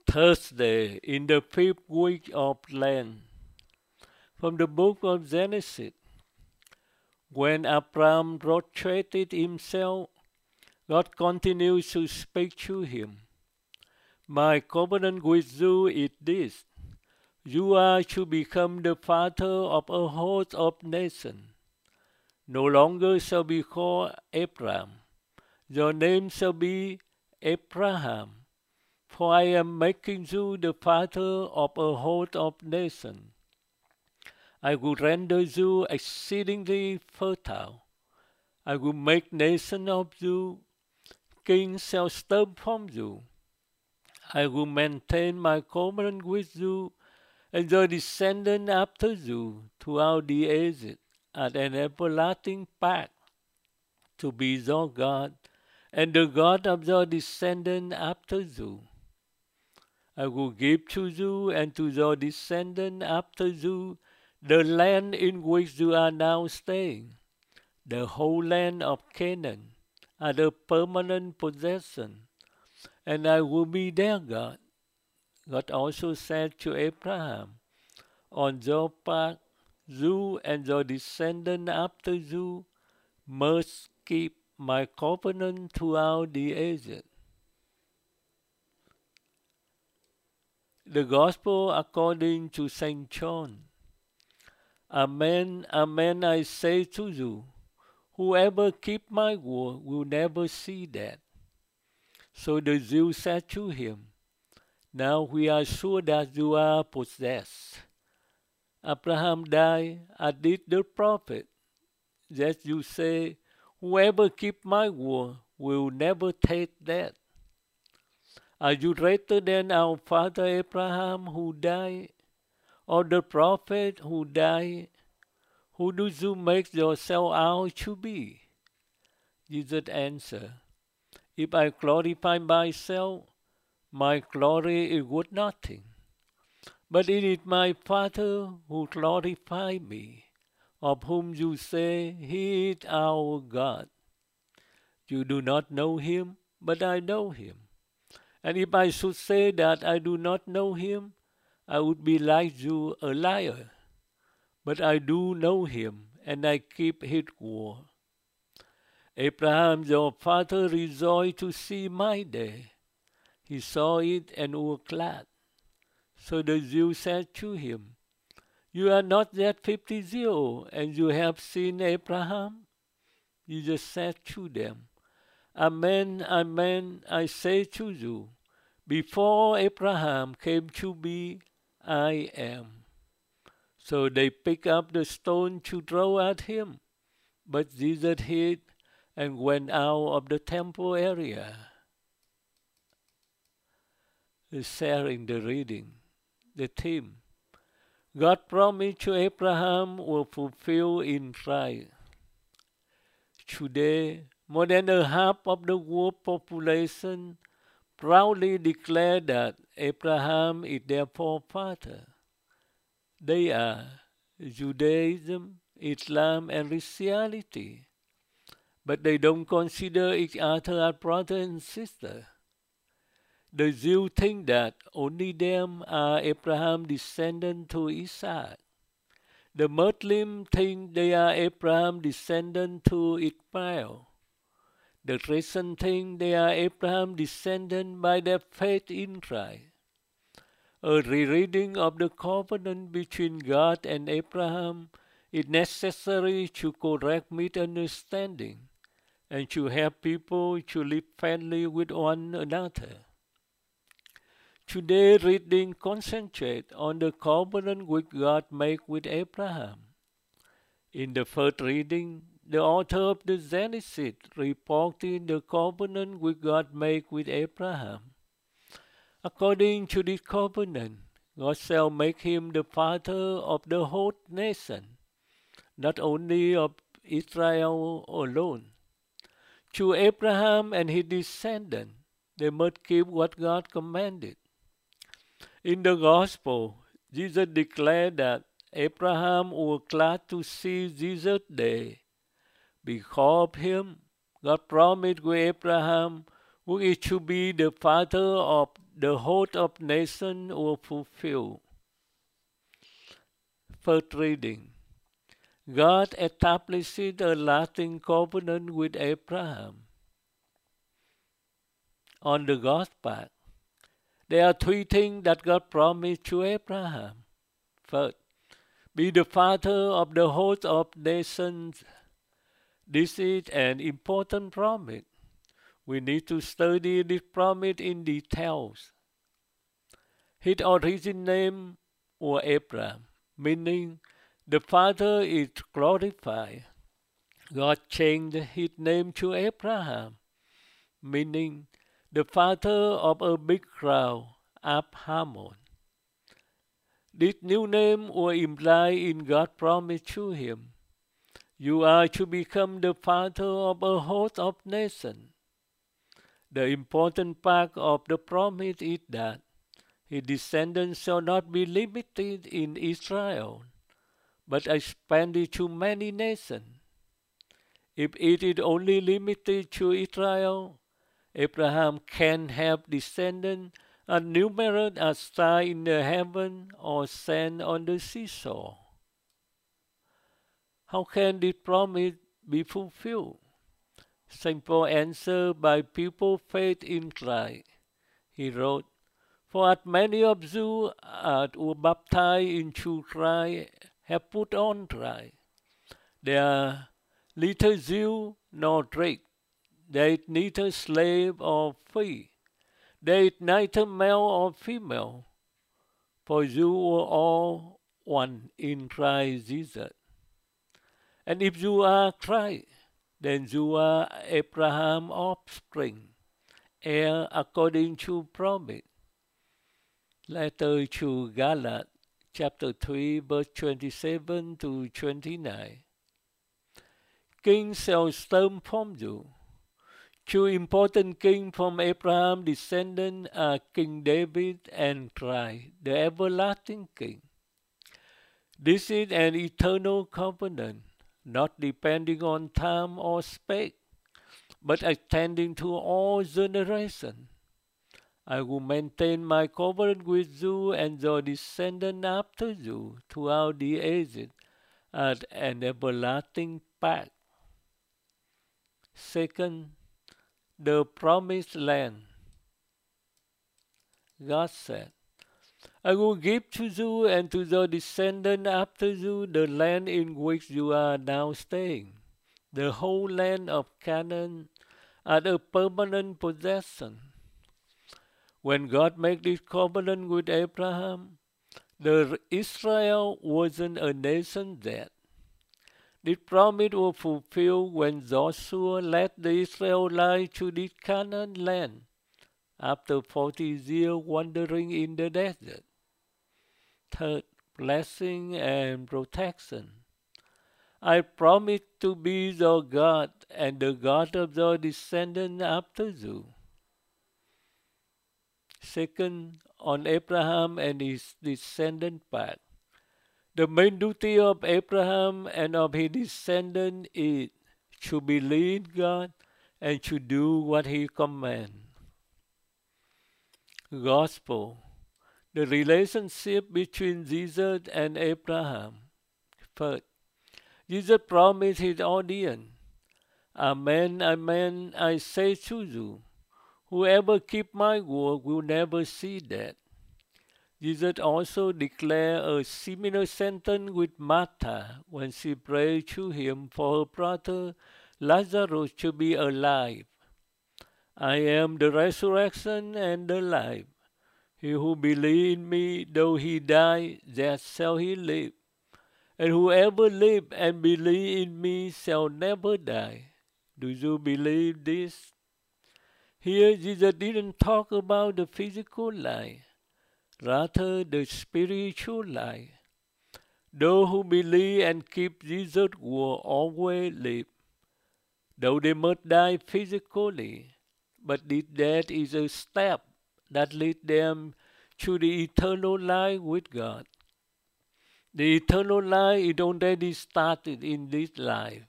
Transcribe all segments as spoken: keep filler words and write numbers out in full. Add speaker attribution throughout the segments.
Speaker 1: Thursday in the fifth week of Lent. From the book of Genesis. When Abraham prostrated himself, God continued to speak to him. My covenant with you is this. You are to become the father of a host of nations. No longer shall be called Abram. Your name shall be Abraham. For I am making you the father of a host of nations. I will render you exceedingly fertile. I will make nations of you. Kings shall stem from you. I will maintain my covenant with you and your descendants after you throughout the ages as an everlasting pact, to be your God and the God of your descendants after you. I will give to you and to your descendants after you the land in which you are now staying, the whole land of Canaan, as a permanent possession, and I will be their God. God also said to Abraham, on your part, you and your descendants after you must keep my covenant throughout the ages. The Gospel according to Saint John. Amen, amen, I say to you, whoever keep my word will never see death. So the Jews said to him, now we are sure that you are possessed. Abraham died, as did the prophet. Yet you say, whoever keep my word will never taste death. Are you greater than our father Abraham who died, or the prophet who died? Who do you make yourself out to be? Jesus answered, if I glorify myself, my glory is worth nothing. But it is my Father who glorifies me, of whom you say he is our God. You do not know him, but I know him. And if I should say that I do not know him, I would be like you, a liar. But I do know him, and I keep his word. Abraham, your father, rejoiced to see my day. He saw it and was glad. So the Jews said to him, you are not yet fifty years old, and you have seen Abraham? Jesus said to them, amen, amen, I say to you, before Abraham came to be, I am. So they picked up the stone to throw at him, but Jesus hid and went out of the temple area. Sharing the reading. The theme. God promised to Abraham will fulfill in Christ. Today, more than a half of the world population proudly declare that Abraham is their forefather. They are Judaism, Islam, and Christianity, but they don't consider each other as brother and sister. The Jews think that only them are Abraham's descendants to Isaac. The Muslims think they are Abraham's descendants to Ishmael. The Christians think they are Abraham's descendants by their faith in Christ. A rereading of the covenant between God and Abraham is necessary to correct misunderstanding and to help people to live fairly with one another. Today's reading concentrates on the covenant which God made with Abraham. In the first reading, the author of the Genesis reported the covenant which God made with Abraham. According to this covenant, God shall make him the father of the whole nation, not only of Israel alone. To Abraham and his descendants, they must keep what God commanded. In the Gospel, Jesus declared that Abraham was glad to see Jesus' day. Because of him, God promised to Abraham who is to be the father of the host of nations were fulfilled. First reading. God established a lasting covenant with Abraham. On the God's part, there are three things that God promised to Abraham. First, be the father of the host of nations. This is an important promise. We need to study this promise in details. His original name was Abraham, meaning the Father is glorified. God changed his name to Abraham, meaning the father of a big crowd, Abraham. This new name was implied in God's promise to him. You are to become the father of a host of nations. The important part of the promise is that his descendants shall not be limited in Israel, but expanded to many nations. If it is only limited to Israel, Abraham can have descendants as numerous as stars in the heaven or sand on the seashore. How can this promise be fulfilled? Simple answer: by people's faith in Christ. He wrote, "For as many of you as were baptized into Christ have put on Christ. There are neither Jew nor Greek. There is neither slave or free. There is neither male or female. For you are all one in Christ Jesus. And if you are Christ, then you are Abraham's offspring, heir according to promise." Letter to Galatians, chapter three, verse twenty-seven to twenty-nine. Kings shall stem from you. Two important kings from Abraham's descendants are King David and Christ, the everlasting King. This is an eternal covenant, not depending on time or space, but extending to all generations. I will maintain my covenant with you and your descendants after you throughout the ages as an everlasting pact. Second, the promised land. God said, "I will give to you and to your descendants after you the land in which you are now staying, the whole land of Canaan, as a permanent possession." When God made this covenant with Abraham, the Israel wasn't a nation yet. This promise was fulfilled when Joshua led the Israelites to this Canaan land after forty years wandering in the desert. Third, blessing and protection. I promise to be your God and the God of your descendants after you. Second, on Abraham and his descendant part. The main duty of Abraham and of his descendants is to believe God and to do what he commands. Gospel. The relationship between Jesus and Abraham. First, Jesus promised his audience, "Amen, amen, I say to you, whoever keeps my word will never see death." Jesus also declared a similar sentence with Martha when she prayed to him for her brother Lazarus to be alive. "I am the resurrection and the life. He who believes in me, though he die, yet shall he live. And whoever lives and believes in me shall never die." Do you believe this? Here Jesus didn't talk about the physical life, rather the spiritual life. Those who believe and keep Jesus will always live, though they must die physically. But this death is a step that leads them to the eternal life with God. The eternal life is already started in this life.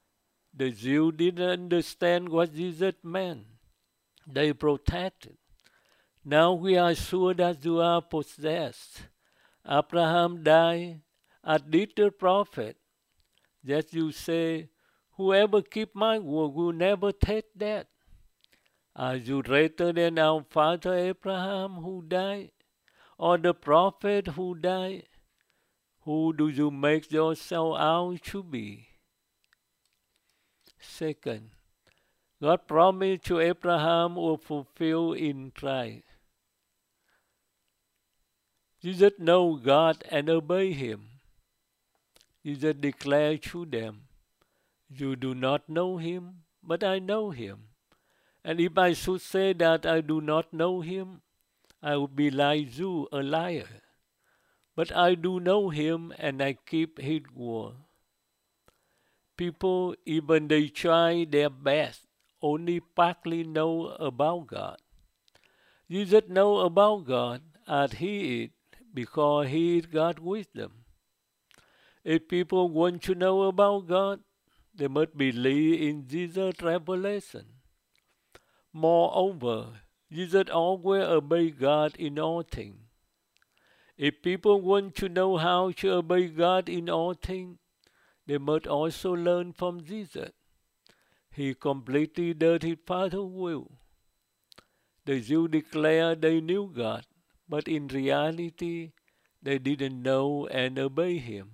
Speaker 1: The Jews didn't understand what Jesus meant. They protested. Now we are sure that you are possessed. Abraham died, as did the prophet. That you say, whoever keep my word will never taste death. Are you greater than our father Abraham who died, or the prophet who died? Who do you make yourself out to be? Second, God promised to Abraham will fulfill in Christ. Jesus know God and obey Him. Jesus declared to them, you do not know Him, but I know Him. And if I should say that I do not know Him, I would be like you, a liar. But I do know Him, and I keep His word. People, even they try their best, only partly know about God. Jesus know about God as He is, because He is God's wisdom. If people want to know about God, they must believe in Jesus' revelation. Moreover, Jesus always obeyed God in all things. If people want to know how to obey God in all things, they must also learn from Jesus. He completely did His Father's will. The Jews declared they knew God, but in reality, they didn't know and obey Him.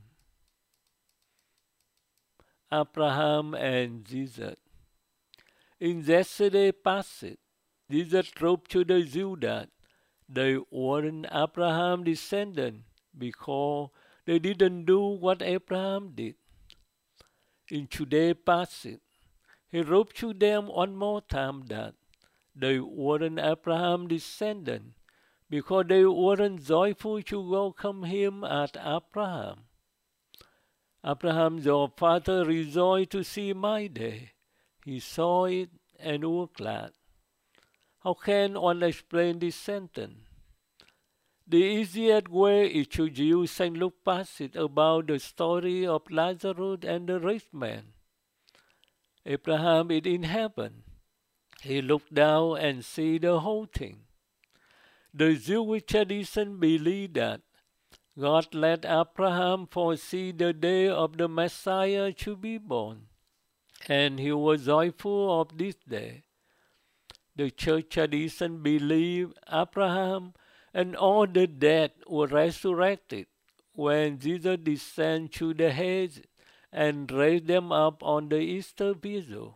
Speaker 1: Abraham and Jesus. In yesterday's passage, Jesus proved to the Jews that they weren't Abraham's descendants because they didn't do what Abraham did. In today's passage, He proved to them one more time that they weren't Abraham's descendants because they weren't joyful to welcome Him as Abraham. Abraham, your father, rejoiced to see my day. He saw it and was glad. How can one explain this sentence? The easiest way is to use Saint Luke passage about the story of Lazarus and the rich man. Abraham is in heaven. He looked down and see the whole thing. The Jewish tradition believed that God let Abraham foresee the day of the Messiah to be born, and he was joyful of this day. The church tradition believed Abraham and all the dead were resurrected when Jesus descended to the heads and raised them up on the Easter vigil.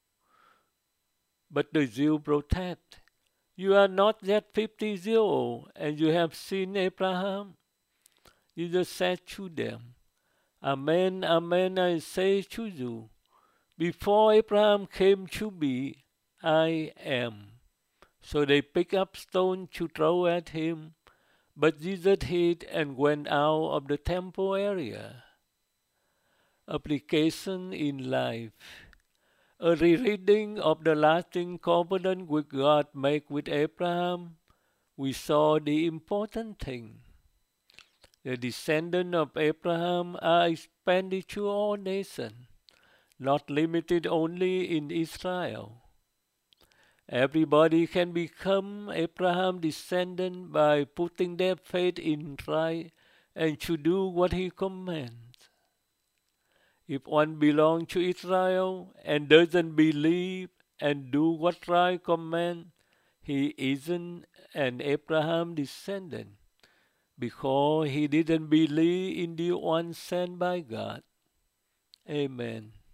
Speaker 1: But the Jews protest. You are not yet fifty years old, and you have seen Abraham? Jesus said to them, Amen, amen, I say to you, before Abraham came to be, I am. So they picked up stones to throw at him, but Jesus hid and went out of the temple area. Application in life. A rereading of the lasting covenant with God made with Abraham, we saw the important thing. The descendants of Abraham are expanded to all nations, not limited only in Israel. Everybody can become Abraham's descendant by putting their faith in Christ and to do what He commands. If one belongs to Israel and doesn't believe and do what Christ commands, he isn't an Abraham descendant because he didn't believe in the one sent by God. Amen.